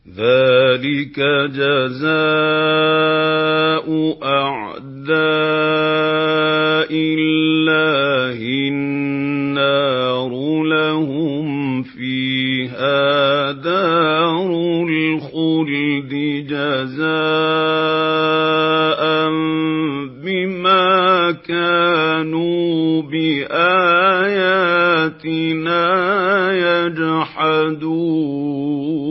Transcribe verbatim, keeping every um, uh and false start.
ذَٰلِكَ جَزَاءُ أَعْدَاءِ اللَّهِ النَّارُ لَهُمْ فِيهَا دَارُ الْخُلْدِ جَزَاءً بِمَا كَانُوا بِآيَاتِنَا يَجْحَدُونَ